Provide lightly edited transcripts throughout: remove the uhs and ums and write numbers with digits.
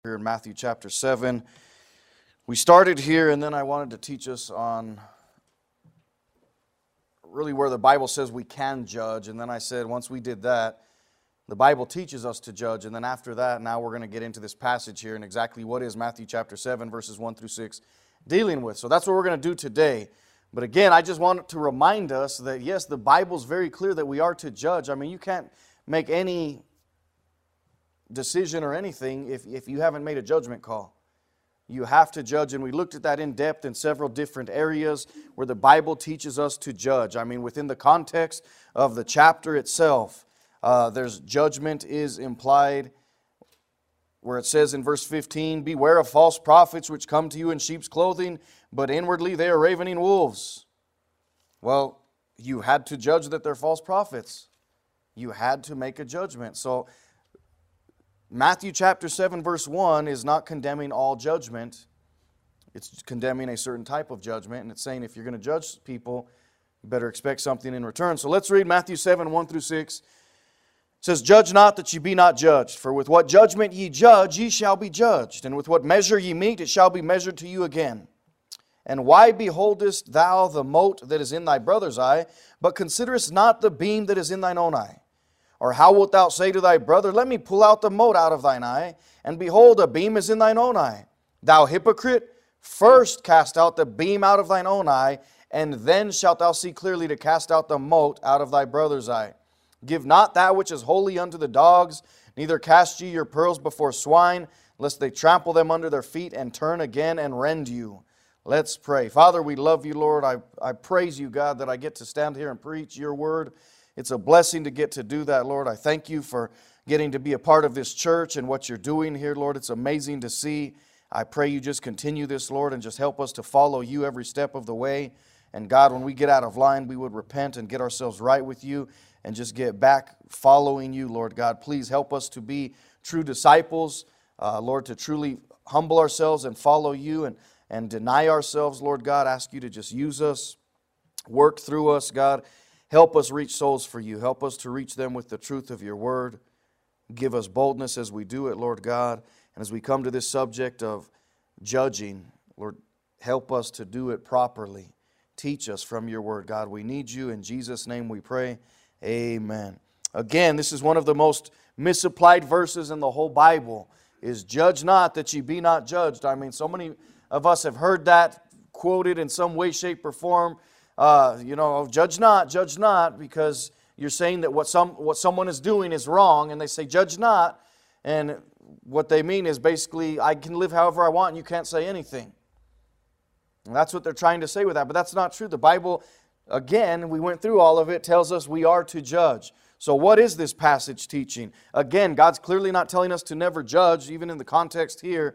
Here in Matthew chapter 7. We started here, and then I wanted to teach us on really where the Bible says we can judge. And then I said once we did that, the Bible teaches us to judge. And then after that, now we're going to get into this passage here and exactly what is Matthew chapter 7, verses 1 through 6 dealing with. So that's what we're going to do today. But again, I just want to remind us that yes, the Bible's very clear that we are to judge. I mean, you can't make any decision or anything if you haven't made a judgment call. You have to judge, and we looked at that in depth in several different areas where the Bible teaches us to judge. I mean, within the context of the chapter itself, there's judgment is implied where it says in verse 15, "Beware of false prophets which come to you in sheep's clothing, but inwardly they are ravening wolves." Well, you had to judge that they're false prophets. You had to make a judgment. So Matthew chapter 7 verse 1 is not condemning all judgment. It's condemning a certain type of judgment. And it's saying if you're going to judge people, you better expect something in return. So let's read Matthew 7, 1 through 6. It says, "Judge not that ye be not judged. For with what judgment ye judge, ye shall be judged. And with what measure ye mete, it shall be measured to you again. And why beholdest thou the mote that is in thy brother's eye, but considerest not the beam that is in thine own eye? Or how wilt thou say to thy brother, Let me pull out the mote out of thine eye, and behold, a beam is in thine own eye? Thou hypocrite, first cast out the beam out of thine own eye, and then shalt thou see clearly to cast out the mote out of thy brother's eye. Give not that which is holy unto the dogs, neither cast ye your pearls before swine, lest they trample them under their feet, and turn again and rend you." Let's pray. Father, we love you, Lord. I praise you, God, that I get to stand here and preach your word. It's a blessing to get to do that, Lord. I thank you for getting to be a part of this church and what you're doing here, Lord. It's amazing to see. I pray you just continue this, Lord, and just help us to follow you every step of the way. And God, when we get out of line, we would repent and get ourselves right with you and just get back following you, Lord God. Please help us to be true disciples, Lord, to truly humble ourselves and follow you and deny ourselves, Lord God. Ask you to just use us, work through us, God. Help us reach souls for you. Help us to reach them with the truth of your word. Give us boldness as we do it, Lord God. And as we come to this subject of judging, Lord, help us to do it properly. Teach us from your word, God. We need you. In Jesus' name we pray. Amen. Again, this is one of the most misapplied verses in the whole Bible, is judge not that ye be not judged. I mean, so many of us have heard that quoted in some way, shape, or form. Judge not, because you're saying that what someone is doing is wrong, and they say, judge not, and what they mean is basically, I can live however I want, and you can't say anything. And that's what they're trying to say with that, but that's not true. The Bible, again, we went through all of it, tells us we are to judge. So what is this passage teaching? Again, God's clearly not telling us to never judge, even in the context here.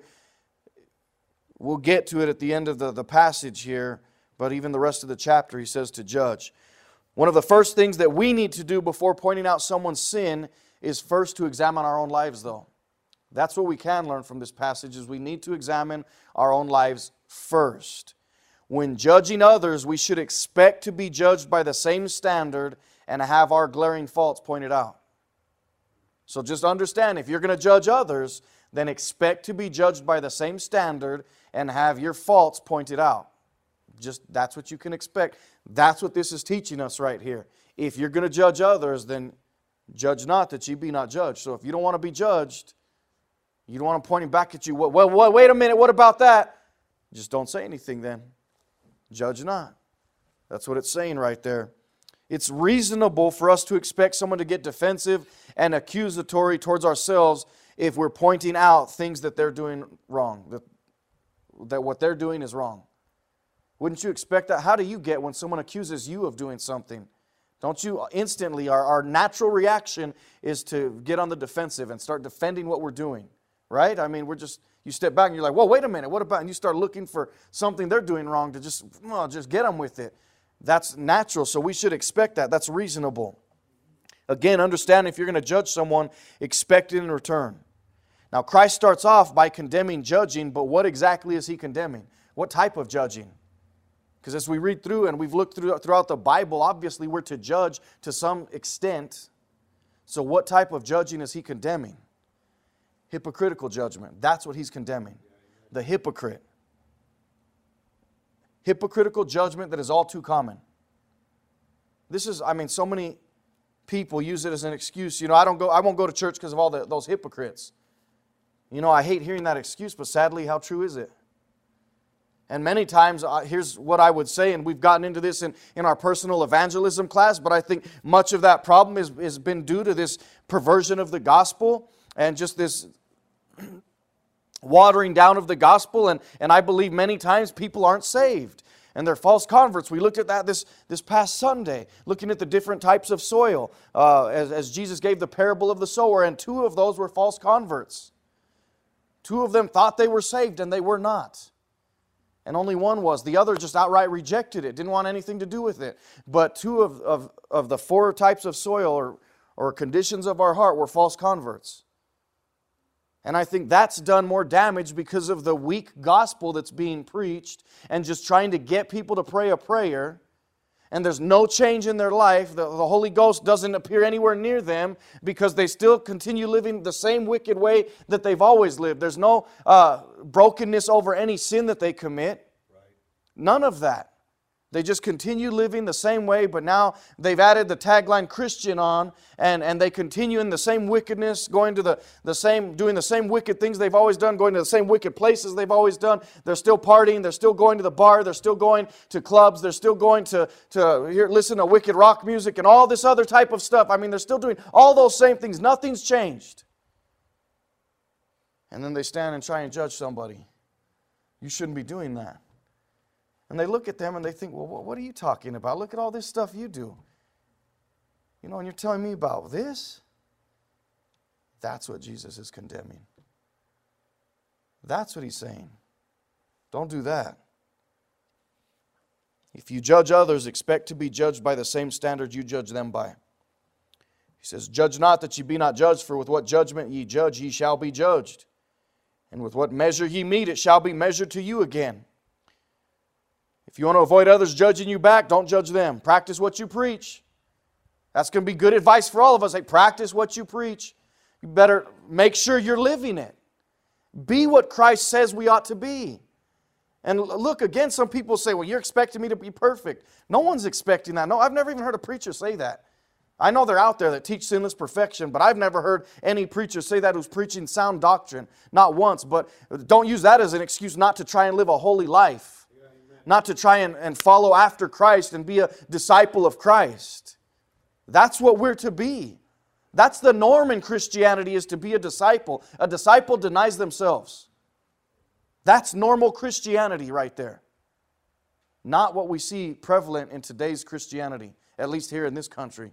We'll get to it at the end of the passage here. But even the rest of the chapter, he says to judge. One of the first things that we need to do before pointing out someone's sin is first to examine our own lives, though. That's what we can learn from this passage, is we need to examine our own lives first. When judging others, we should expect to be judged by the same standard and have our glaring faults pointed out. So just understand, if you're going to judge others, then expect to be judged by the same standard and have your faults pointed out. Just that's what you can expect. That's what this is teaching us right here. If you're going to judge others, then judge not that ye be not judged. So if you don't want to be judged, you don't want them pointing back at you, well, wait a minute, what about that? Just don't say anything then. Judge not. That's what it's saying right there. It's reasonable for us to expect someone to get defensive and accusatory towards ourselves if we're pointing out things that they're doing wrong, that what they're doing is wrong. Wouldn't you expect that? How do you get when someone accuses you of doing something? Don't you instantly, our natural reaction is to get on the defensive and start defending what we're doing, right? I mean, you step back and you're like, well, wait a minute, what about, and you start looking for something they're doing wrong to just get them with it. That's natural, so we should expect that. That's reasonable. Again, understand if you're going to judge someone, expect it in return. Now, Christ starts off by condemning judging, but what exactly is He condemning? What type of judging? Because as we read through and we've looked throughout the Bible, obviously we're to judge to some extent. So what type of judging is He condemning? Hypocritical judgment. That's what he's condemning. The hypocrite. Hypocritical judgment that is all too common. This is, so many people use it as an excuse. I won't go to church because of all those hypocrites. I hate hearing that excuse, but sadly, how true is it? And many times, here's what I would say, and we've gotten into this in our personal evangelism class, but I think much of that problem has been due to this perversion of the gospel and just this watering down of the gospel. And I believe many times people aren't saved. And they're false converts. We looked at that this past Sunday, looking at the different types of soil as Jesus gave the parable of the sower, and 2 of those were false converts. 2 of them thought they were saved, and they were not. And only one was. The other just outright rejected it, didn't want anything to do with it. But 2 of the 4 types of soil or conditions of our heart were false converts. And I think that's done more damage because of the weak gospel that's being preached and just trying to get people to pray a prayer. And there's no change in their life. The Holy Ghost doesn't appear anywhere near them because they still continue living the same wicked way that they've always lived. There's no brokenness over any sin that they commit. None of that. They just continue living the same way, but now they've added the tagline Christian on, and they continue in the same wickedness, going to doing the same wicked things they've always done, going to the same wicked places they've always done. They're still partying, they're still going to the bar, they're still going to clubs, they're still going to listen to wicked rock music and all this other type of stuff. They're still doing all those same things. Nothing's changed. And then they stand and try and judge somebody. You shouldn't be doing that. And they look at them and they think, well, what are you talking about? Look at all this stuff you do. And you're telling me about this? That's what Jesus is condemning. That's what he's saying. Don't do that. If you judge others, expect to be judged by the same standard you judge them by. He says, judge not that ye be not judged, for with what judgment ye judge, ye shall be judged. And with what measure ye mete, it shall be measured to you again. If you want to avoid others judging you back, don't judge them. Practice what you preach. That's going to be good advice for all of us. Hey, practice what you preach. You better make sure you're living it. Be what Christ says we ought to be. And look, again, some people say, well, you're expecting me to be perfect. No one's expecting that. No, I've never even heard a preacher say that. I know they're out there that teach sinless perfection, but I've never heard any preacher say that who's preaching sound doctrine. Not once, but don't use that as an excuse not to try and live a holy life. Not to try and follow after Christ and be a disciple of Christ. That's what we're to be. That's the norm in Christianity, is to be a disciple. A disciple denies themselves. That's normal Christianity right there. Not what we see prevalent in today's Christianity, at least here in this country.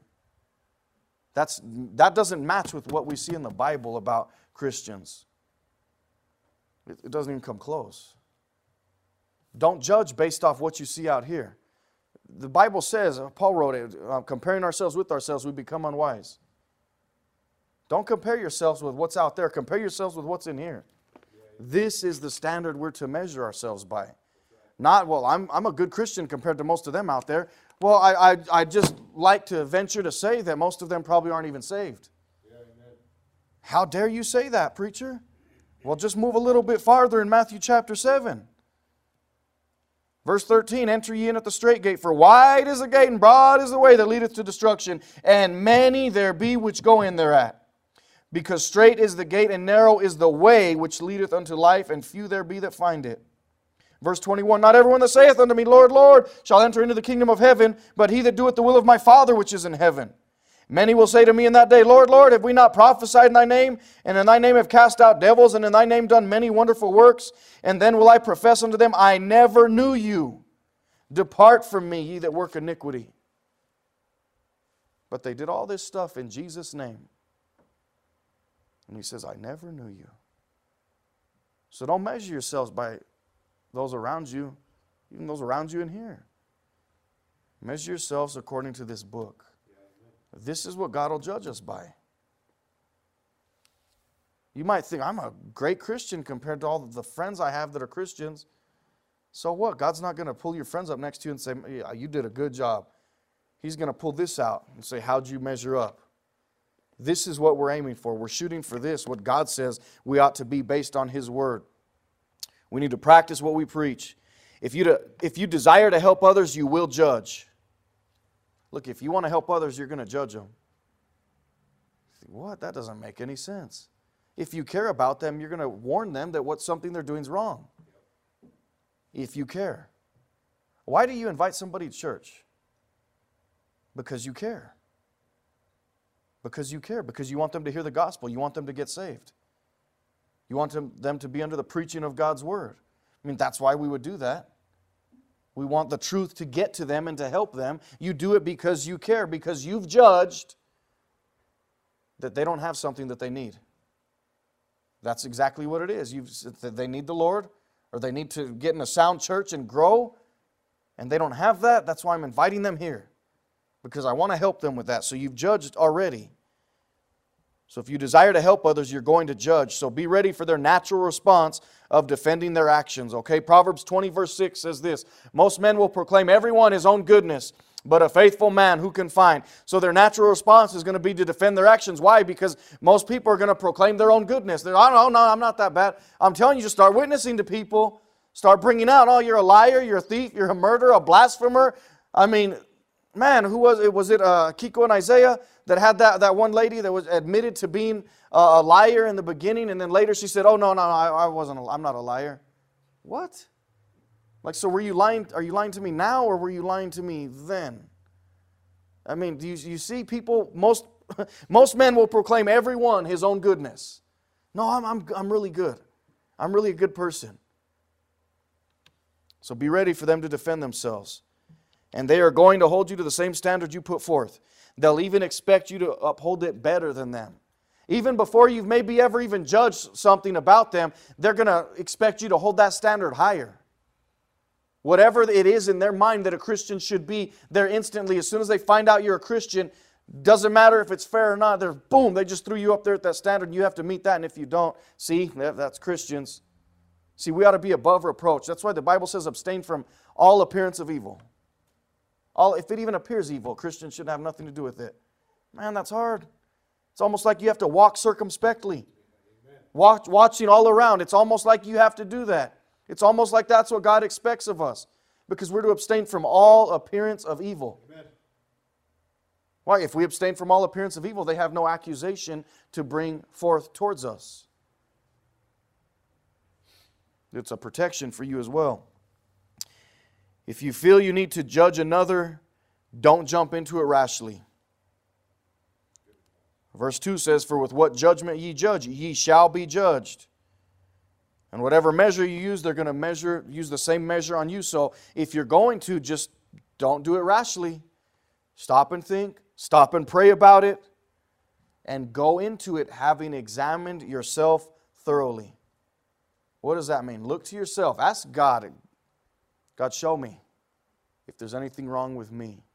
That doesn't match with what we see in the Bible about Christians. It doesn't even come close. Don't judge based off what you see out here. The Bible says, Paul wrote it, comparing ourselves with ourselves, we become unwise. Don't compare yourselves with what's out there. Compare yourselves with what's in here. This is the standard we're to measure ourselves by. Not, well, I'm a good Christian compared to most of them out there. Well, I just like to venture to say that most of them probably aren't even saved. How dare you say that, preacher? Well, just move a little bit farther in Matthew chapter 7. Verse 13, enter ye in at the strait gate, for wide is the gate and broad is the way that leadeth to destruction, and many there be which go in thereat. Because strait is the gate and narrow is the way which leadeth unto life, and few there be that find it. Verse 21, not everyone that saith unto me, Lord, Lord, shall enter into the kingdom of heaven, but he that doeth the will of my Father which is in heaven. Many will say to me in that day, Lord, Lord, have we not prophesied in thy name? And in thy name have cast out devils, and in thy name done many wonderful works? And then will I profess unto them, I never knew you. Depart from me, ye that work iniquity. But they did all this stuff in Jesus' name. And he says, I never knew you. So don't measure yourselves by those around you, even those around you in here. Measure yourselves according to this book. This is what God will judge us by. You might think, I'm a great Christian compared to all the friends I have that are Christians. So what? God's not going to pull your friends up next to you and say, yeah, you did a good job. He's going to pull this out and say, how'd you measure up? This is what we're aiming for. We're shooting for this, what God says we ought to be based on His Word. We need to practice what we preach. If you desire to help others, you will judge. Look, if you want to help others, you're going to judge them. What? That doesn't make any sense. If you care about them, you're going to warn them that something they're doing is wrong. If you care. Why do you invite somebody to church? Because you care. Because you care. Because you want them to hear the gospel. You want them to get saved. You want them to be under the preaching of God's Word. I mean, that's why we would do that. We want the truth to get to them and to help them. You do it because you care, because you've judged that they don't have something that they need. That's exactly what it is. They need the Lord, or they need to get in a sound church and grow, and they don't have that. That's why I'm inviting them here, because I want to help them with that. So you've judged already. So if you desire to help others, you're going to judge. So be ready for their natural response of defending their actions. Okay, Proverbs 20 verse 6 says this: most men will proclaim everyone his own goodness, but a faithful man who can find? So their natural response is going to be to defend their actions. Why? Because most people are going to proclaim their own goodness. They're, oh, no, I'm not that bad. I'm telling you, just start witnessing to people. Start bringing out, oh, you're a liar, you're a thief, you're a murderer, a blasphemer. I mean, man, who was it? Was it Kiko and Isaiah that had that one lady that was admitted to being a liar in the beginning, and then later she said, oh, no, I'm not a liar. What? Like, so were you lying? Are you lying to me now, or were you lying to me then? I mean, do you see people, most men will proclaim everyone his own goodness. No, I'm really good. I'm really a good person. So be ready for them to defend themselves. And they are going to hold you to the same standard you put forth. They'll even expect you to uphold it better than them. Even before you've maybe ever even judged something about them, they're going to expect you to hold that standard higher. Whatever it is in their mind that a Christian should be, they're instantly, as soon as they find out you're a Christian, doesn't matter if it's fair or not, they just threw you up there at that standard, and you have to meet that, and if you don't, see, that's Christians. See, we ought to be above reproach. That's why the Bible says abstain from all appearance of evil. If it even appears evil, Christians should have nothing to do with it. Man, that's hard. It's almost like you have to walk circumspectly. Watching all around. It's almost like you have to do that. It's almost like that's what God expects of us, because we're to abstain from all appearance of evil. Amen. Why? If we abstain from all appearance of evil, they have no accusation to bring forth towards us. It's a protection for you as well. If you feel you need to judge another, don't jump into it rashly. Verse 2 says, for with what judgment ye judge, ye shall be judged. And whatever measure you use, they're going to use the same measure on you. So if you're going to, just don't do it rashly. Stop and think. Stop and pray about it. And go into it having examined yourself thoroughly. What does that mean? Look to yourself. Ask God. God, show me if there's anything wrong with me.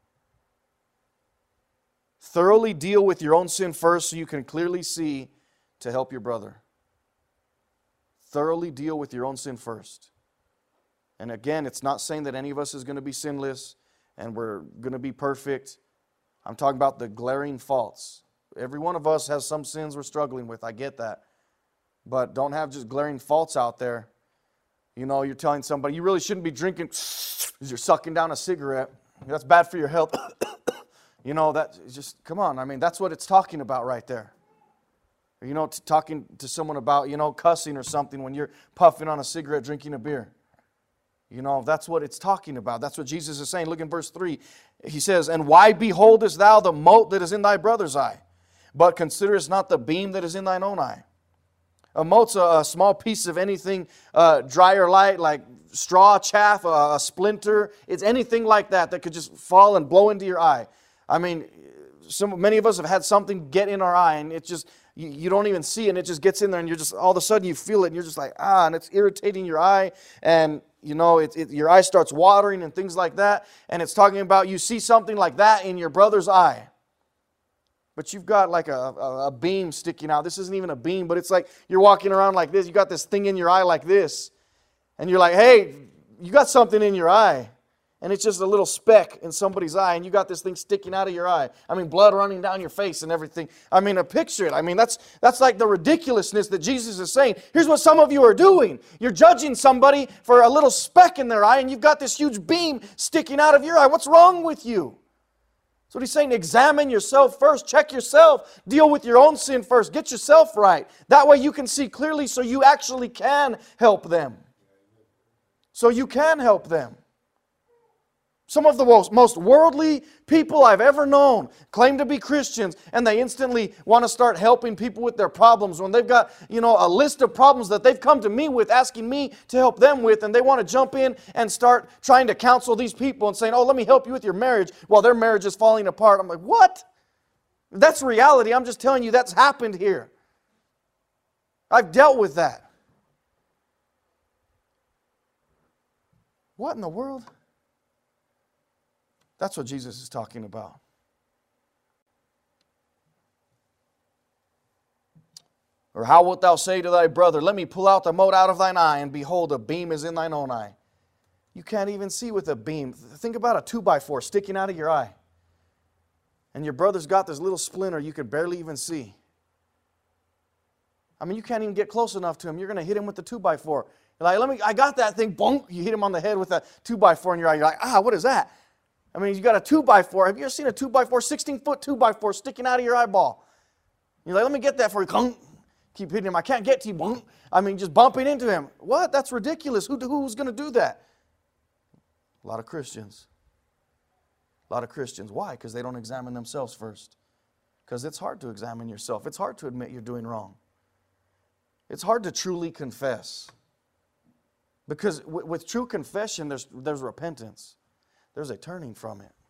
Thoroughly deal with your own sin first so you can clearly see to help your brother. Thoroughly deal with your own sin first. And again, it's not saying that any of us is going to be sinless and we're going to be perfect. I'm talking about the glaring faults. Every one of us has some sins we're struggling with. I get that. But don't have just glaring faults out there. You know, you're telling somebody, you really shouldn't be drinking as you're sucking down a cigarette. That's bad for your health. You know, that just, come on. I mean, that's what it's talking about right there. You know, talking to someone about, cussing or something when you're puffing on a cigarette, drinking a beer. You know, that's what it's talking about. That's what Jesus is saying. Look in verse 3. He says, and why beholdest thou the mote that is in thy brother's eye, but considerest not the beam that is in thine own eye? A mote's a small piece of anything dry or light, like straw, chaff, a splinter. It's anything like that could just fall and blow into your eye. I mean, many of us have had something get in our eye, and it's just, you don't even see it, and it just gets in there, and you're just, all of a sudden you feel it, and you're just like, and it's irritating your eye, and your eye starts watering and things like that, and it's talking about you see something like that in your brother's eye. But you've got like a beam sticking out. This isn't even a beam, but it's like you're walking around like this. You got this thing in your eye like this. And you're like, hey, you got something in your eye. and it's just a little speck in somebody's eye, and you got this thing sticking out of your eye. I mean, blood running down your face and everything. I mean, picture it. I mean, that's like the ridiculousness that Jesus is saying. Here's what some of you are doing. You're judging somebody for a little speck in their eye, and you've got this huge beam sticking out of your eye. What's wrong with you? That's what he's saying. Examine yourself first. Check yourself. Deal with your own sin first. Get yourself right. That way you can see clearly so you actually can help them. So you can help them. Some of the most worldly people I've ever known claim to be Christians, and they instantly want to start helping people with their problems when they've got, a list of problems that they've come to me with, asking me to help them with, and they want to jump in and start trying to counsel these people and saying, oh, let me help you with your marriage while their marriage is falling apart. I'm like, what? That's reality. I'm just telling you that's happened here. I've dealt with that. What in the world? That's what Jesus is talking about. Or how wilt thou say to thy brother, let me pull out the mote out of thine eye, and behold, a beam is in thine own eye. You can't even see with a beam. Think about a 2x4 sticking out of your eye. And your brother's got this little splinter you can barely even see. I mean, you can't even get close enough to him. You're going to hit him with the 2x4. You're like, I got that thing. Boom! You hit him on the head with a 2x4 in your eye. You're like, what is that? I mean, you got a 2x4. Have you ever seen a 2x4, 16-foot 2x4 sticking out of your eyeball? You're like, let me get that for you. Keep hitting him. I can't get to you. I mean, just bumping into him. What? That's ridiculous. Who's going to do that? A lot of Christians. A lot of Christians. Why? Because they don't examine themselves first. Because it's hard to examine yourself. It's hard to admit you're doing wrong. It's hard to truly confess. Because with true confession, there's repentance. There's a turning from it.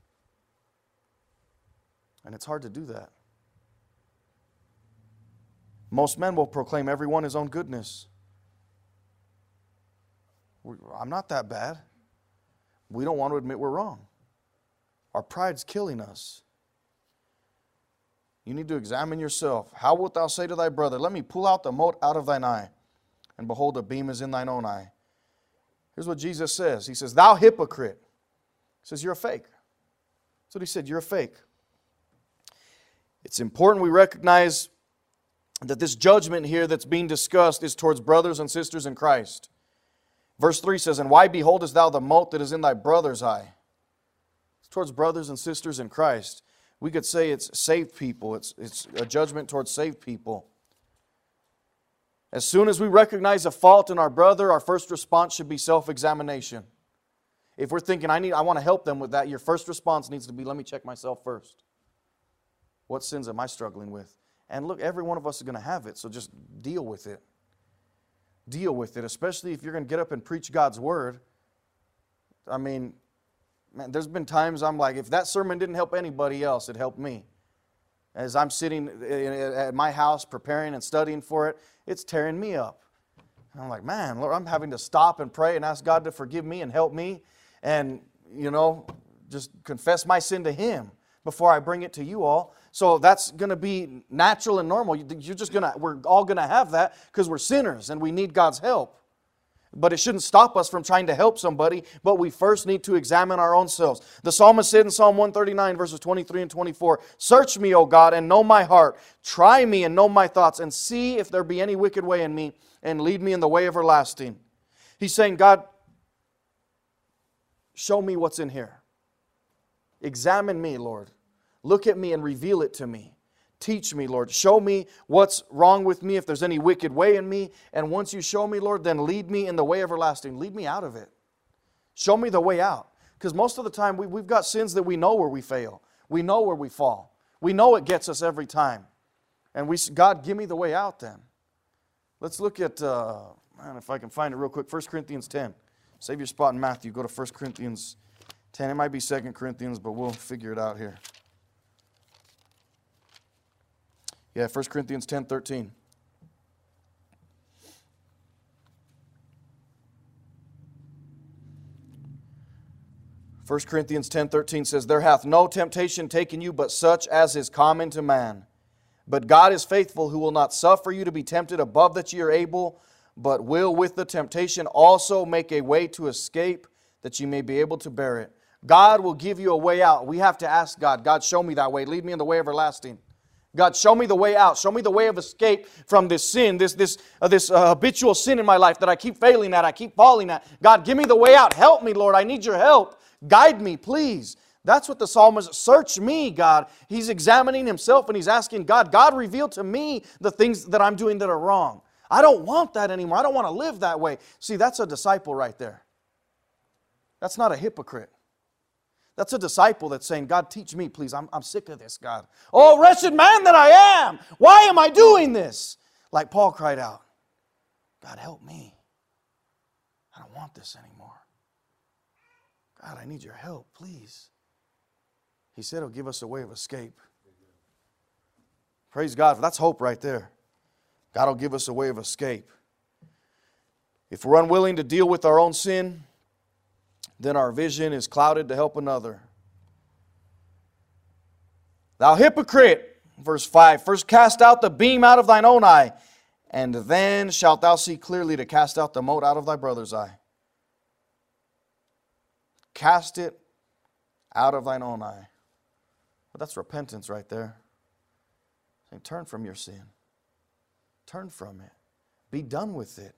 And it's hard to do that. Most men will proclaim everyone his own goodness. I'm not that bad. We don't want to admit we're wrong. Our pride's killing us. You need to examine yourself. How wilt thou say to thy brother, let me pull out the mote out of thine eye, and behold, a beam is in thine own eye? Here's what Jesus says. He says, thou hypocrite. He says, you're a fake. That's what he said, you're a fake. It's important we recognize that this judgment here that's being discussed is towards brothers and sisters in Christ. Verse 3 says, and why beholdest thou the mote that is in thy brother's eye? It's towards brothers and sisters in Christ. We could say it's saved people. It's a judgment towards saved people. As soon as we recognize a fault in our brother, our first response should be self-examination. If we're thinking, I want to help them with that, your first response needs to be, let me check myself first. What sins am I struggling with? And look, every one of us is going to have it, so just deal with it. Deal with it, especially if you're going to get up and preach God's Word. I mean, man, there's been times I'm like, if that sermon didn't help anybody else, it helped me. As I'm sitting at my house preparing and studying for it, it's tearing me up. And I'm like, man, Lord, I'm having to stop and pray and ask God to forgive me and help me. And, just confess my sin to Him before I bring it to you all. So that's going to be natural and normal. We're all going to have that because we're sinners and we need God's help. But it shouldn't stop us from trying to help somebody, but we first need to examine our own selves. The psalmist said in Psalm 139, verses 23 and 24, search me, O God, and know my heart. Try me and know my thoughts, and see if there be any wicked way in me, and lead me in the way everlasting. He's saying, God, show me what's in here. Examine me, Lord. Look at me and reveal it to me. Teach me, Lord. Show me what's wrong with me, if there's any wicked way in me. And once you show me, Lord, then lead me in the way everlasting. Lead me out of it. Show me the way out. Because most of the time, we've got sins that we know where we fail. We know where we fall. We know it gets us every time. And God, give me the way out then. Let's look at, if I can find it real quick, 1 Corinthians 10. Save your spot in Matthew. Go to 1 Corinthians 10. It might be 2 Corinthians, but we'll figure it out here. Yeah, 1 Corinthians 10:13. First Corinthians 10:13 says, there hath no temptation taken you but such as is common to man. But God is faithful, who will not suffer you to be tempted above that ye are able, but will with the temptation also make a way to escape, that ye may be able to bear it. God will give you a way out. We have to ask God, God, show me that way. Lead me in the way everlasting. God, show me the way out. Show me the way of escape from this sin, this habitual sin in my life that I keep failing at, I keep falling at. God, give me the way out. Help me, Lord. I need your help. Guide me, please. That's what the psalmist, search me, God. He's examining himself and he's asking God, God, reveal to me the things that I'm doing that are wrong. I don't want that anymore. I don't want to live that way. See, that's a disciple right there. That's not a hypocrite. That's a disciple that's saying, God, teach me, please. I'm sick of this, God. Oh, wretched man that I am. Why am I doing this? Like Paul cried out, God, help me. I don't want this anymore. God, I need your help, please. He said He'll give us a way of escape. Praise God. That's hope right there. God will give us a way of escape. If we're unwilling to deal with our own sin, then our vision is clouded to help another. Thou hypocrite, verse 5, first cast out the beam out of thine own eye, and then shalt thou see clearly to cast out the mote out of thy brother's eye. Cast it out of thine own eye. Well, that's repentance right there. Saying, turn from your sin. Turn from it. Be done with it.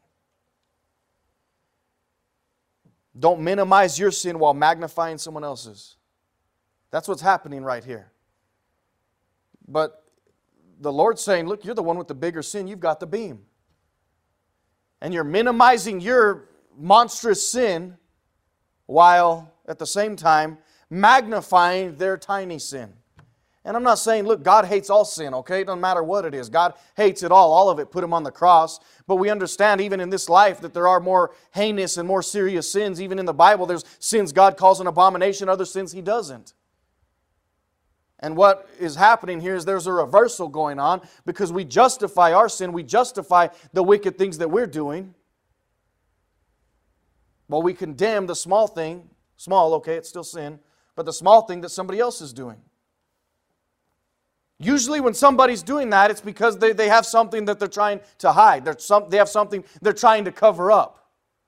Don't minimize your sin while magnifying someone else's. That's what's happening right here. But the Lord's saying, look, you're the one with the bigger sin. You've got the beam. And you're minimizing your monstrous sin while at the same time magnifying their tiny sin. And I'm not saying, look, God hates all sin, okay? It doesn't matter what it is. God hates it all of it, put Him on the cross. But we understand even in this life that there are more heinous and more serious sins. Even in the Bible, there's sins God calls an abomination, other sins He doesn't. And what is happening here is there's a reversal going on because we justify our sin. We justify the wicked things that we're doing. Well, we condemn the small thing. Small, okay, it's still sin. But the small thing that somebody else is doing. Usually when somebody's doing that, it's because they have something that they're trying to hide. They have something they're trying to cover up.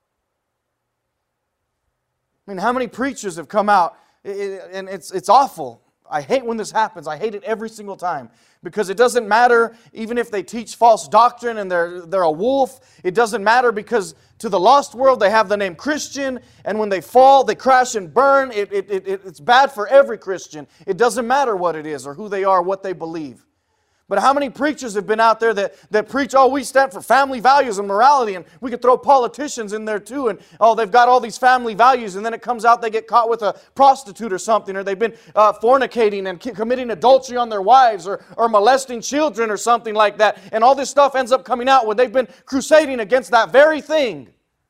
I mean, how many preachers have come out, and it's awful. I hate when this happens. I hate it every single time. Because it doesn't matter even if they teach false doctrine and they're a wolf. It doesn't matter because to the lost world they have the name Christian. And when they fall, they crash and burn. It's bad for every Christian. It doesn't matter what it is or who they are, what they believe. But how many preachers have been out there that preach, oh, we stand for family values and morality, and we could throw politicians in there too, and oh, they've got all these family values, and then it comes out they get caught with a prostitute or something, or they've been fornicating and committing adultery on their wives, or molesting children or something like that, and all this stuff ends up coming out when they've been crusading against that very thing.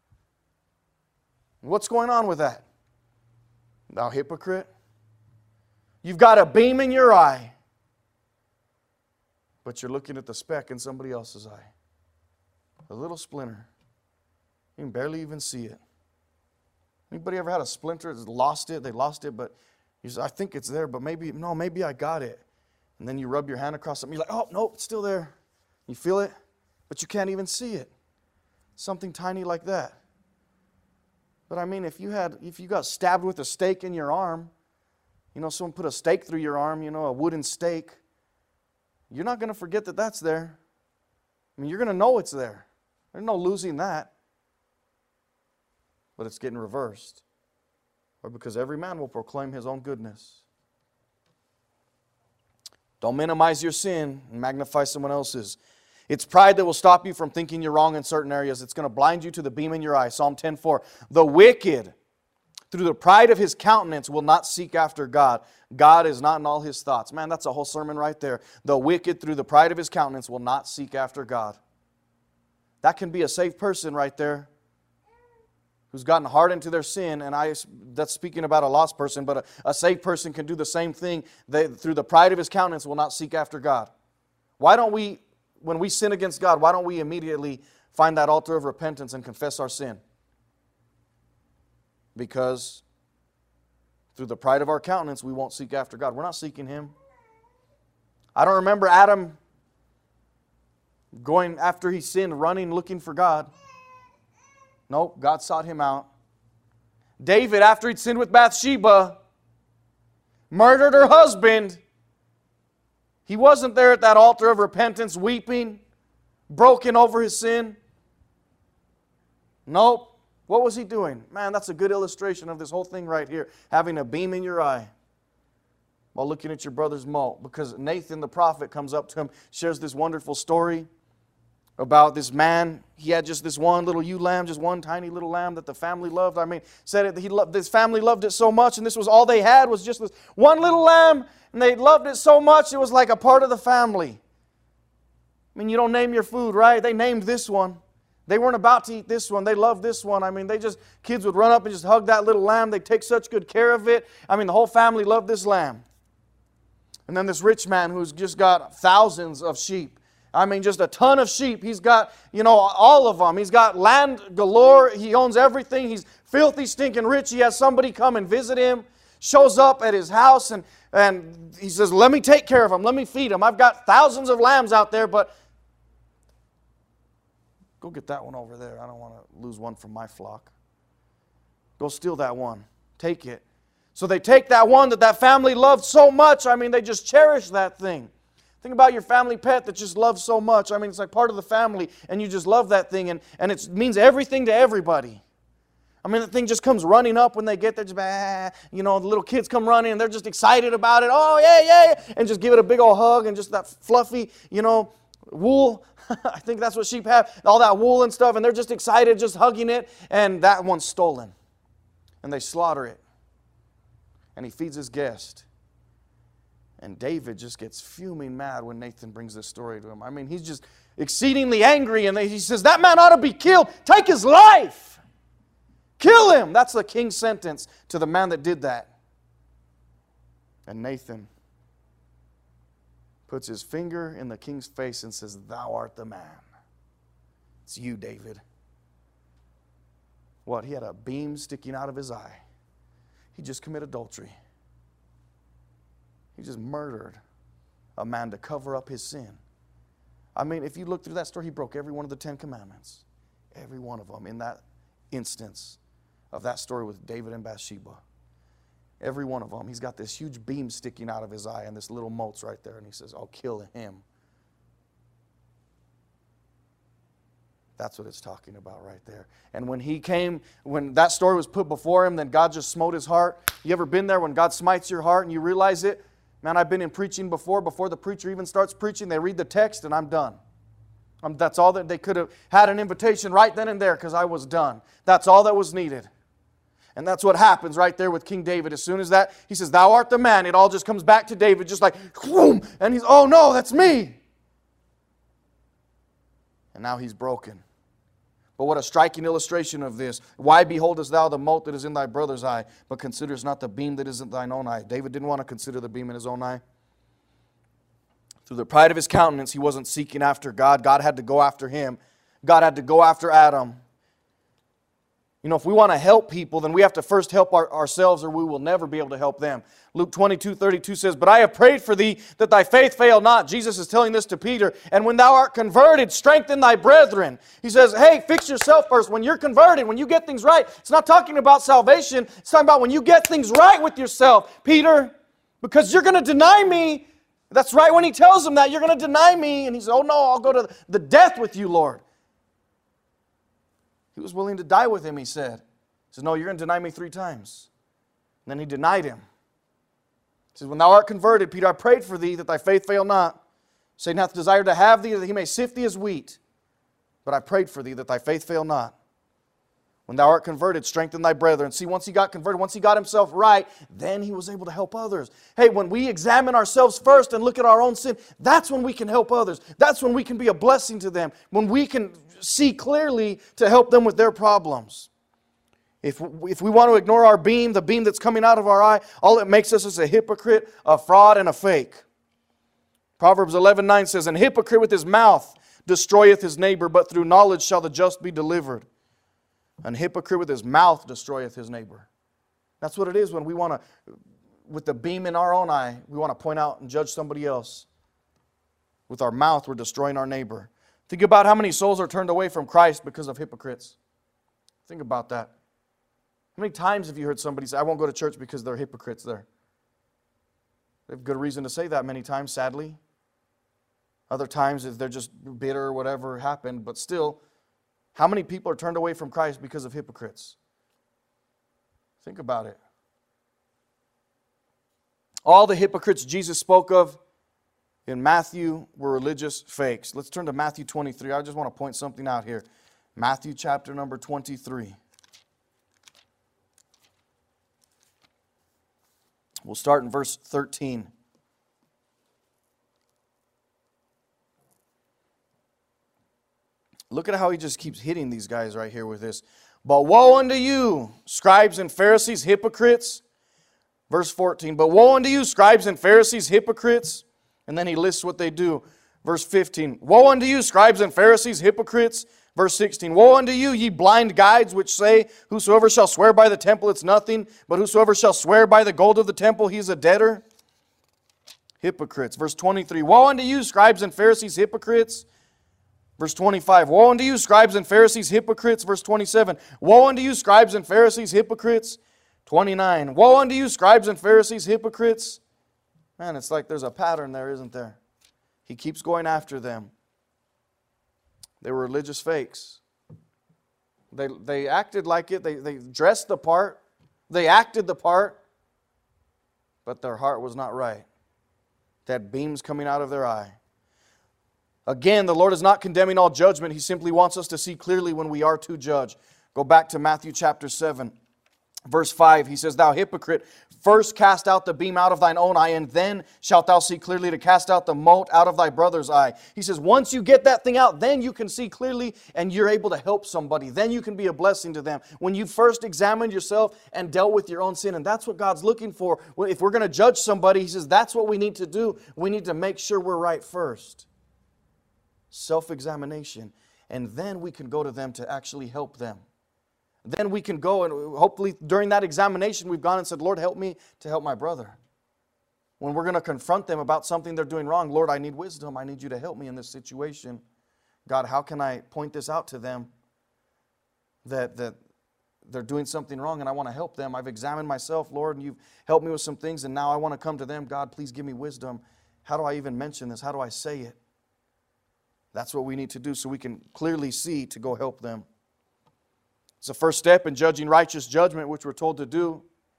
What's going on with that? Thou hypocrite. You've got a beam in your eye, but you're looking at the speck in somebody else's eye. A little splinter. You can barely even see it. Anybody ever had a splinter that's lost it? They lost it, but you say, I think it's there, but maybe I got it. And then you rub your hand across something. You're like, oh, nope, it's still there. You feel it, but you can't even see it. Something tiny like that. But I mean, if you got stabbed with a stake in your arm, someone put a stake through your arm, a wooden stake, you're not going to forget that that's there. I mean, you're going to know it's there. There's no losing that. But it's getting reversed. Or because every man will proclaim his own goodness. Don't minimize your sin and magnify someone else's. It's pride that will stop you from thinking you're wrong in certain areas. It's going to blind you to the beam in your eye. Psalm 10:4. The wicked, through the pride of his countenance, will not seek after God. God is not in all his thoughts. Man, that's a whole sermon right there. The wicked, through the pride of his countenance, will not seek after God. That can be a saved person right there who's gotten hardened to their sin. And that's speaking about a lost person, but a saved person can do the same thing. They, through the pride of his countenance, will not seek after God. Why don't we, when we sin against God, why don't we immediately find that altar of repentance and confess our sin? Because through the pride of our countenance, we won't seek after God. We're not seeking Him. I don't remember Adam going after he sinned, running, looking for God. Nope, God sought him out. David, after he'd sinned with Bathsheba, murdered her husband. He wasn't there at that altar of repentance weeping, broken over his sin. Nope. What was he doing? Man, that's a good illustration of this whole thing right here. Having a beam in your eye while looking at your brother's mote. Because Nathan the prophet comes up to him, shares this wonderful story about this man. He had just this one little ewe lamb, just one tiny little lamb that the family loved. I mean, said this family loved it so much, and this was all they had, was just this one little lamb, and they loved it so much it was like a part of the family. I mean, you don't name your food, right? They named this one. They weren't about to eat this one. They loved this one. I mean, kids would run up and just hug that little lamb. They'd take such good care of it. I mean, the whole family loved this lamb. And then this rich man who's just got thousands of sheep. I mean, just a ton of sheep. He's got, all of them. He's got land galore. He owns everything. He's filthy, stinking rich. He has somebody come and visit him. Shows up at his house and he says, let me take care of them. Let me feed them. I've got thousands of lambs out there, but go get that one over there. I don't want to lose one from my flock. Go steal that one. Take it. So they take that one that family loved so much. I mean, they just cherish that thing. Think about your family pet that just loves so much. I mean, it's like part of the family, and you just love that thing, and it means everything to everybody. I mean, the thing just comes running up when they get there. Just, the little kids come running, and they're just excited about it. Oh, yeah. And just give it a big old hug, and just that fluffy, wool. I think that's what sheep have. All that wool and stuff, and they're just excited, just hugging it, and that one's stolen. And they slaughter it. And he feeds his guest. And David just gets fuming mad when Nathan brings this story to him. I mean, he's just exceedingly angry, and he says, that man ought to be killed. Take his life. Kill him. That's the king's sentence to the man that did that. And Nathan puts his finger in the king's face and says, thou art the man. It's you, David. What? He had a beam sticking out of his eye. He just committed adultery. He just murdered a man to cover up his sin. I mean, if you look through that story, he broke every one of the 10 commandments. Every one of them in that instance of that story with David and Bathsheba. Every one of them. He's got this huge beam sticking out of his eye and this little mote's right there. And he says, I'll kill him. That's what it's talking about right there. And when that story was put before him, then God just smote his heart. You ever been there when God smites your heart and you realize it? Man, I've been in preaching before the preacher even starts preaching, they read the text and I'm done. That's all that they could have had an invitation right then and there because I was done. That's all that was needed. And that's what happens right there with King David. As soon as that, he says, thou art the man, it all just comes back to David just like, whoom, and he's, oh no, that's me. And now he's broken. But what a striking illustration of this. Why beholdest thou the mote that is in thy brother's eye, but considerest not the beam that is in thine own eye? David didn't want to consider the beam in his own eye. Through the pride of his countenance, he wasn't seeking after God. God had to go after him. God had to go after Adam. If we want to help people, then we have to first help ourselves or we will never be able to help them. Luke 22:32 says, but I have prayed for thee that thy faith fail not. Jesus is telling this to Peter. And when thou art converted, strengthen thy brethren. He says, hey, fix yourself first. When you're converted, when you get things right, it's not talking about salvation. It's talking about when you get things right with yourself, Peter, because you're going to deny me. That's right when he tells him that, you're going to deny me. And he says, oh no, I'll go to the death with you, Lord. He was willing to die with him, he said. He says, no, you're going to deny me 3 times. And then he denied him. He says, when thou art converted, Peter, I prayed for thee that thy faith fail not. Satan hath desired to have thee that he may sift thee as wheat. But I prayed for thee that thy faith fail not. When thou art converted, strengthen thy brethren. See, once he got converted, once he got himself right, then he was able to help others. Hey, when we examine ourselves first and look at our own sin, that's when we can help others. That's when we can be a blessing to them. When we can see clearly to help them with their problems. If we want to ignore our beam, the beam that's coming out of our eye, all it makes us is a hypocrite, a fraud, and a fake. Proverbs 11:9 says, an hypocrite with his mouth destroyeth his neighbor, but through knowledge shall the just be delivered. An hypocrite with his mouth destroyeth his neighbor. That's what it is when we want to, with the beam in our own eye, we want to point out and judge somebody else. With our mouth, we're destroying our neighbor. Think about how many souls are turned away from Christ because of hypocrites. Think about that. How many times have you heard somebody say, I won't go to church because they're hypocrites there? They have good reason to say that many times, sadly. Other times they're just bitter or whatever happened. But still, how many people are turned away from Christ because of hypocrites? Think about it. All the hypocrites Jesus spoke of in Matthew were religious fakes. Let's turn to Matthew 23. I just want to point something out here. Matthew chapter number 23. We'll start in verse 13. Look at how he just keeps hitting these guys right here with this. But woe unto you, scribes and Pharisees, hypocrites. Verse 14. But woe unto you, scribes and Pharisees, hypocrites. And then he lists what they do. Verse 15. Woe unto you, scribes and Pharisees, hypocrites. Verse 16. Woe unto you, ye blind guides, which say, whosoever shall swear by the temple, it's nothing. But whosoever shall swear by the gold of the temple, he is a debtor. Hypocrites. Verse 23. Woe unto you, scribes and Pharisees, hypocrites. Verse 25. Woe unto you, scribes and Pharisees, hypocrites. Verse 27. Woe unto you, scribes and Pharisees, hypocrites. 29. Woe unto you, scribes and Pharisees, hypocrites. Man, it's like there's a pattern there, isn't there? He keeps going after them. They were religious fakes. They acted like it. They dressed the part. They acted the part. But their heart was not right. They had beams coming out of their eye. Again, the Lord is not condemning all judgment. He simply wants us to see clearly when we are to judge. Go back to Matthew chapter 7. Verse 5, he says, Thou hypocrite, first cast out the beam out of thine own eye, and then shalt thou see clearly to cast out the mote out of thy brother's eye. He says, once you get that thing out, then you can see clearly and you're able to help somebody. Then you can be a blessing to them. When you first examined yourself and dealt with your own sin, and that's what God's looking for. If we're going to judge somebody, He says, that's what we need to do. We need to make sure we're right first. Self-examination. And then we can go to them to actually help them. Then we can go and hopefully during that examination we've gone and said, Lord, help me to help my brother. When we're going to confront them about something they're doing wrong, Lord, I need wisdom. I need you to help me in this situation. God, how can I point this out to them that they're doing something wrong and I want to help them? I've examined myself, Lord, and you've helped me with some things and now I want to come to them. God, please give me wisdom. How do I even mention this? How do I say it? That's what we need to do so we can clearly see to go help them. It's the first step in judging righteous judgment, which we're told to do.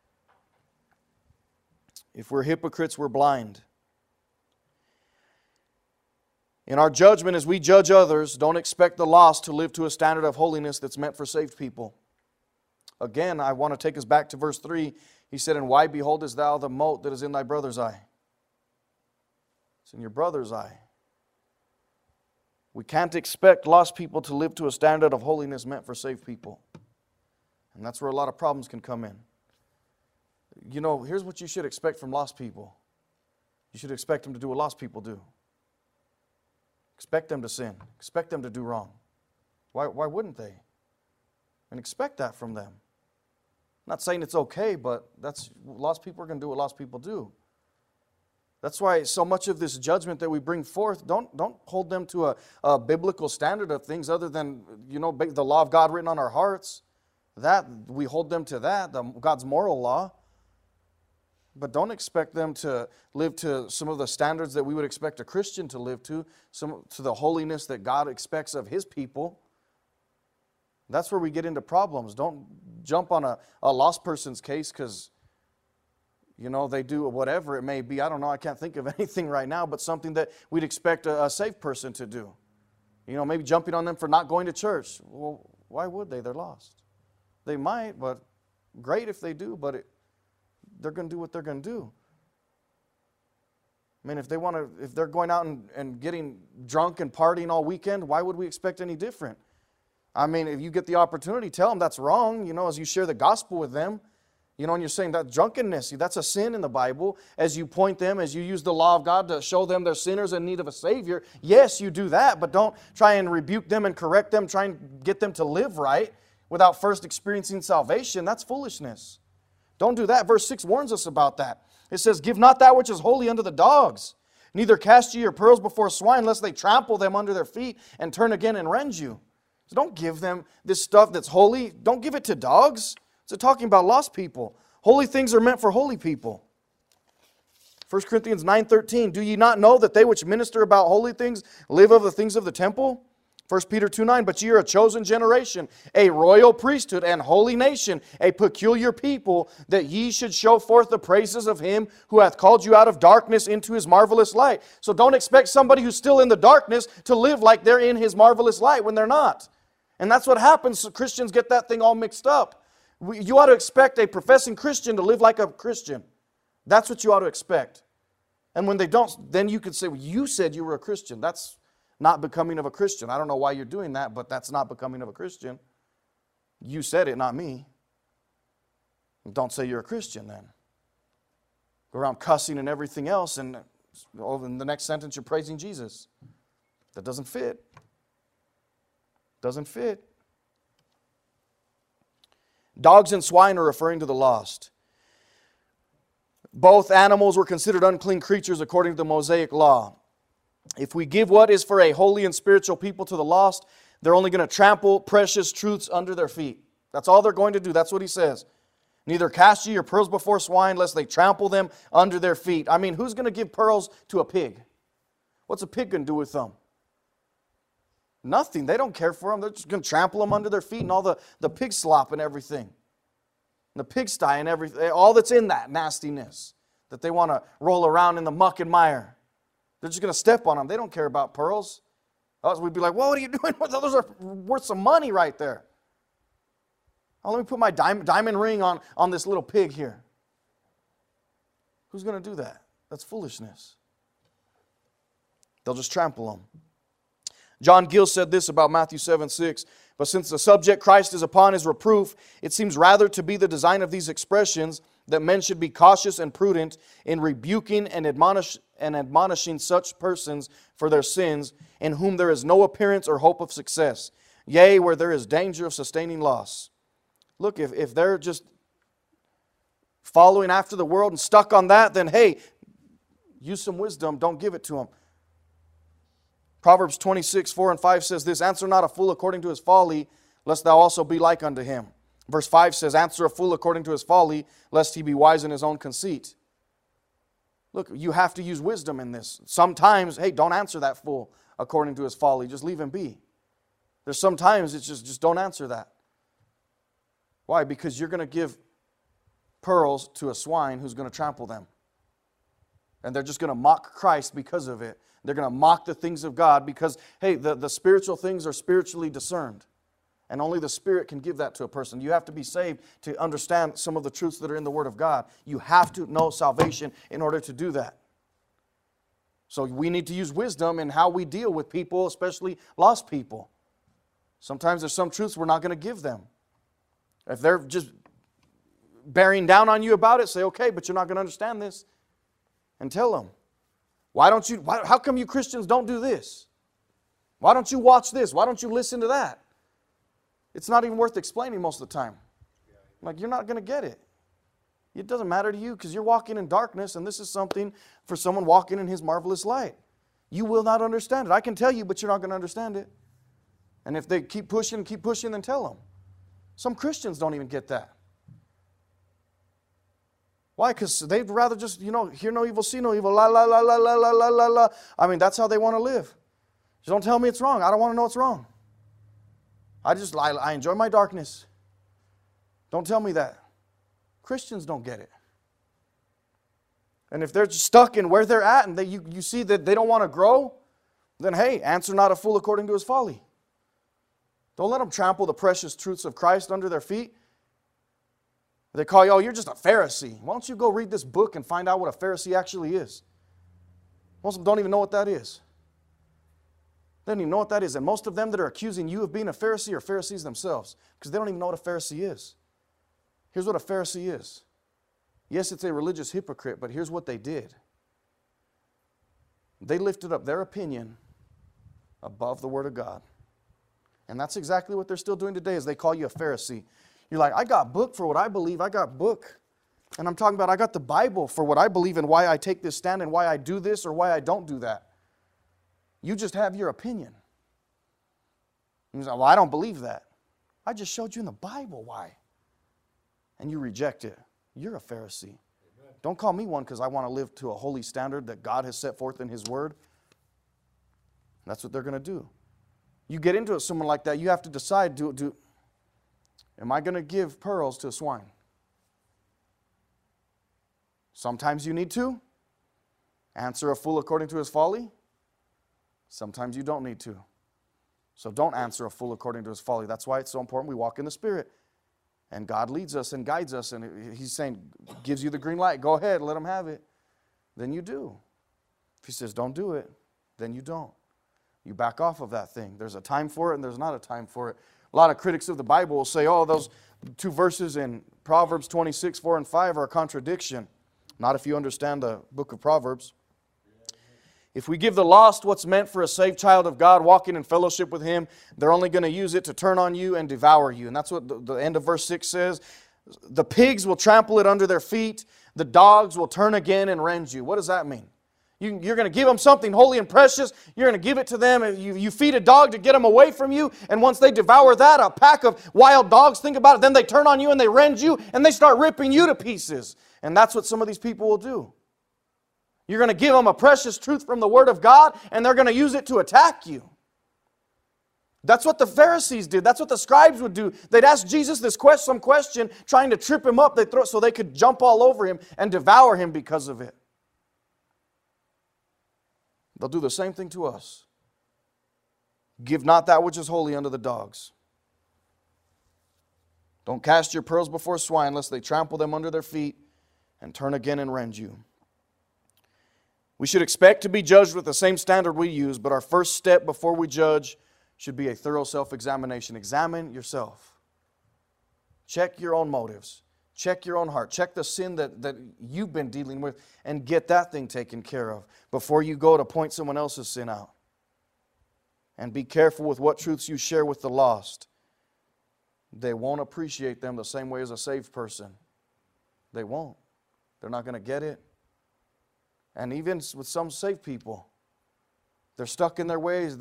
If we're hypocrites, we're blind. In our judgment, as we judge others, don't expect the lost to live to a standard of holiness that's meant for saved people. Again, I want to take us back to verse 3. He said, And why beholdest thou the mote that is in thy brother's eye? It's in your brother's eye. We can't expect lost people to live to a standard of holiness meant for saved people. And that's where a lot of problems can come in. You know, here's what you should expect from lost people. You should expect them to do what lost people do. Expect them to sin. Expect them to do wrong. Why wouldn't they? And expect that from them. I'm not saying it's okay, but lost people are going to do what lost people do. That's why so much of this judgment that we bring forth, don't hold them to a biblical standard of things other than, the law of God written on our hearts. That, we hold them to that, God's moral law. But don't expect them to live to some of the standards that we would expect a Christian to live to the holiness that God expects of His people. That's where we get into problems. Don't jump on a lost person's case because they do whatever it may be. I don't know. I can't think of anything right now, but something that we'd expect a saved person to do. Maybe jumping on them for not going to church. Well, why would they? They're lost. They might, but great if they do, but they're going to do what they're going to do. I mean, if they're going out and getting drunk and partying all weekend, why would we expect any different? I mean, if you get the opportunity, tell them that's wrong, as you share the gospel with them. And you're saying that drunkenness, that's a sin in the Bible. As you point them, as you use the law of God to show them they're sinners in need of a Savior, yes, you do that, but don't try and rebuke them and correct them, try and get them to live right without first experiencing salvation. That's foolishness. Don't do that. Verse 6 warns us about that. It says, Give not that which is holy unto the dogs, neither cast ye your pearls before swine, lest they trample them under their feet and turn again and rend you. So don't give them this stuff that's holy. Don't give it to dogs. It's talking about lost people. Holy things are meant for holy people. 1 Corinthians 9:13, do ye not know that they which minister about holy things live of the things of the temple? 1 Peter 2:9, but ye are a chosen generation, a royal priesthood, and holy nation, a peculiar people, that ye should show forth the praises of Him who hath called you out of darkness into His marvelous light. So don't expect somebody who's still in the darkness to live like they're in His marvelous light when they're not. And that's what happens. So Christians get that thing all mixed up. You ought to expect a professing Christian to live like a Christian. That's what you ought to expect. And when they don't, then you could say, well, you said you were a Christian. That's not becoming of a Christian. I don't know why you're doing that, but that's not becoming of a Christian. You said it, not me. Don't say you're a Christian then. Go around cussing and everything else, and in the next sentence you're praising Jesus. That doesn't fit. Doesn't fit. Dogs and swine are referring to the lost. Both animals were considered unclean creatures according to the Mosaic law. If we give what is for a holy and spiritual people to the lost, they're only going to trample precious truths under their feet. That's all they're going to do. That's what he says. Neither cast ye your pearls before swine, lest they trample them under their feet. I mean, who's going to give pearls to a pig? What's a pig going to do with them? Nothing. They don't care for them. They're just going to trample them under their feet and all the pig slop and everything. And the pigsty and everything. All that's in that nastiness that they want to roll around in the muck and mire. They're just going to step on them. They don't care about pearls. Else we'd be like, well, what are you doing? Those are worth some money right there. Oh, let me put my diamond ring on this little pig here. Who's going to do that? That's foolishness. They'll just trample them. John Gill said this about Matthew 7:6. But since the subject Christ is upon is reproof, it seems rather to be the design of these expressions that men should be cautious and prudent in rebuking and admonishing such persons for their sins, in whom there is no appearance or hope of success, yea, where there is danger of sustaining loss. Look, if they're just following after the world and stuck on that, then hey, use some wisdom, don't give it to them. Proverbs 26:4-5 says this, answer not a fool according to his folly, lest thou also be like unto him. Verse 5 says, answer a fool according to his folly, lest he be wise in his own conceit. Look, you have to use wisdom in this. Sometimes, hey, don't answer that fool according to his folly. Just leave him be. There's sometimes it's just don't answer that. Why? Because you're going to give pearls to a swine who's going to trample them. And they're just going to mock Christ because of it. They're going to mock the things of God because, hey, the spiritual things are spiritually discerned. And only the Spirit can give that to a person. You have to be saved to understand some of the truths that are in the Word of God. You have to know salvation in order to do that. So we need to use wisdom in how we deal with people, especially lost people. Sometimes there's some truths we're not going to give them. If they're just bearing down on you about it, say, okay, but you're not going to understand this. And tell them. How come you Christians don't do this? Why don't you watch this? Why don't you listen to that? It's not even worth explaining most of the time. Like, you're not going to get it. It doesn't matter to you because you're walking in darkness, and this is something for someone walking in His marvelous light. You will not understand it. I can tell you, but you're not going to understand it. And if they keep pushing, then tell them. Some Christians don't even get that. Why? Because they'd rather just, hear no evil, see no evil, la, la, la, la, la, la, la, la, la. I mean, that's how they want to live. Just don't tell me it's wrong. I don't want to know it's wrong. I enjoy my darkness. Don't tell me that. Christians don't get it. And if they're stuck in where they're at and you see that they don't want to grow, then hey, answer not a fool according to his folly. Don't let them trample the precious truths of Christ under their feet. They call you, oh, you're just a Pharisee. Why don't you go read this book and find out what a Pharisee actually is? Most of them don't even know what that is. They don't even know what that is. And most of them that are accusing you of being a Pharisee are Pharisees themselves because they don't even know what a Pharisee is. Here's what a Pharisee is. Yes, it's a religious hypocrite, but here's what they did. They lifted up their opinion above the Word of God. And that's exactly what they're still doing today is they call you a Pharisee. You're like, I got book for what I believe. I got book. And I'm talking about I got the Bible for what I believe and why I take this stand and why I do this or why I don't do that. You just have your opinion. You say, well, I don't believe that. I just showed you in the Bible why. and you reject it, you're a Pharisee. Don't call me one because I want to live to a holy standard that God has set forth in His Word. That's what they're going to do. You get into it, someone like that, you have to decide, am I going to give pearls to a swine? Sometimes you need to. Answer a fool according to his folly. Sometimes you don't need to. So don't answer a fool according to his folly. That's why it's so important we walk in the Spirit. And God leads us and guides us. And He's saying, gives you the green light. Go ahead, let Him have it. Then you do. If He says don't do it, then you don't. You back off of that thing. There's a time for it and there's not a time for it. A lot of critics of the Bible will say, oh, those two verses in Proverbs 26, 4 and 5 are a contradiction. Not if you understand the book of Proverbs. If we give the lost what's meant for a saved child of God, walking in fellowship with Him, they're only going to use it to turn on you and devour you. And that's what the end of verse 6 says. The pigs will trample it under their feet. The dogs will turn again and rend you. What does that mean? You're going to give them something holy and precious. You're going to give it to them. You feed a dog to get them away from you. And once they devour that, a pack of wild dogs, think about it, then they turn on you and they rend you and they start ripping you to pieces. And that's what some of these people will do. You're going to give them a precious truth from the Word of God, and they're going to use it to attack you. That's what the Pharisees did. That's what the scribes would do. They'd ask Jesus some question, trying to trip Him up. They'd throw it so they could jump all over Him and devour Him because of it. They'll do the same thing to us. Give not that which is holy unto the dogs. Don't cast your pearls before swine, lest they trample them under their feet and turn again and rend you. We should expect to be judged with the same standard we use, but our first step before we judge should be a thorough self-examination. Examine yourself. Check your own motives. Check your own heart. Check the sin that you've been dealing with and get that thing taken care of before you go to point someone else's sin out. And be careful with what truths you share with the lost. They won't appreciate them the same way as a saved person. They won't. They're not going to get it. And even with some saved people, they're stuck in their ways.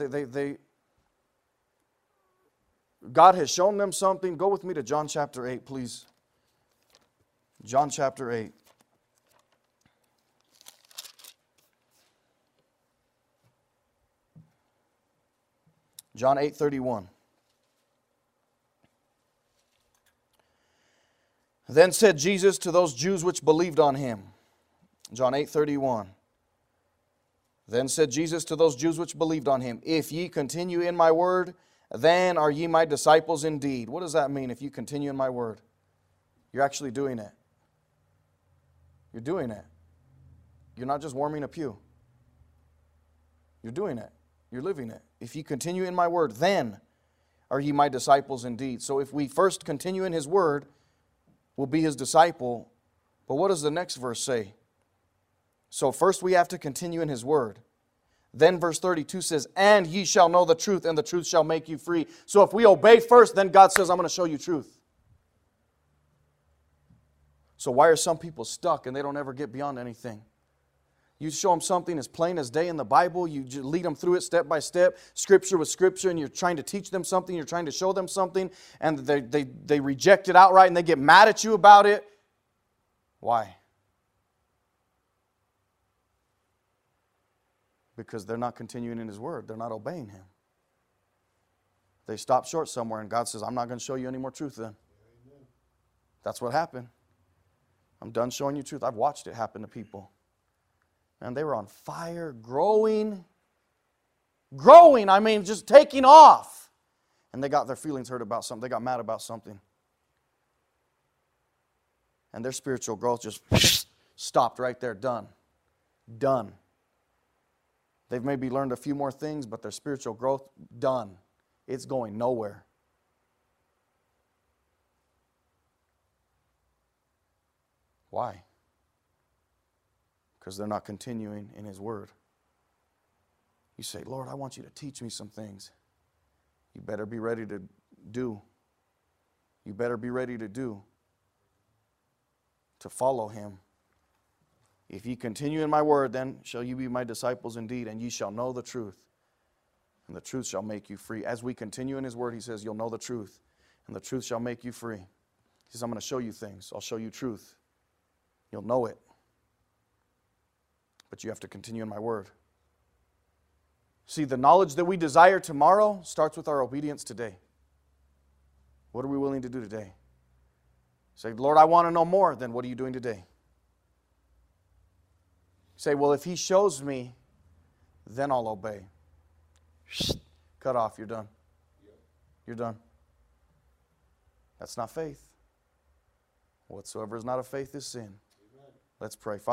God has shown them something. Go with me to John chapter 8, please. John chapter 8. John 8:31. Then said Jesus to those Jews which believed on Him. John 8:31. Then said Jesus to those Jews which believed on Him, if ye continue in my word, then are ye my disciples indeed. What does that mean, if you continue in my word? You're actually doing it. You're doing it. You're not just warming a pew. You're doing it. You're living it. If ye continue in my word, then are ye my disciples indeed. So if we first continue in His word, we'll be His disciple. But what does the next verse say? So first we have to continue in His word. Then verse 32 says, and ye shall know the truth, and the truth shall make you free. So if we obey first, then God says, I'm going to show you truth. So why are some people stuck and they don't ever get beyond anything? You show them something as plain as day in the Bible. You lead them through it step by step, Scripture with Scripture, and you're trying to teach them something. You're trying to show them something, and they reject it outright, and they get mad at you about it. Why? Because they're not continuing in His word. They're not obeying Him. They stop short somewhere, and God says, I'm not going to show you any more truth then. Amen. That's what happened. I'm done showing you truth. I've watched it happen to people. And they were on fire, growing, I mean, just taking off. And they got their feelings hurt about something. They got mad about something. And their spiritual growth just stopped right there. Done. They've maybe learned a few more things, but their spiritual growth, done. It's going nowhere. Why? Because they're not continuing in His word. You say, Lord, I want you to teach me some things. You better be ready to do. You better be ready to do. To follow Him. If ye continue in my word, then shall you be my disciples indeed, and ye shall know the truth, and the truth shall make you free. As we continue in His word, He says, you'll know the truth, and the truth shall make you free. He He says, I'm going to show you things. I'll show you truth. You'll know it. But you have to continue in my word. See, the knowledge that we desire tomorrow starts with our obedience today. What are we willing to do today? Say, Lord, I want to know more. Then what are you doing today? Say, well, if He shows me, then I'll obey. Cut off, you're done. You're done. That's not faith. Whatsoever is not of faith is sin. Let's pray.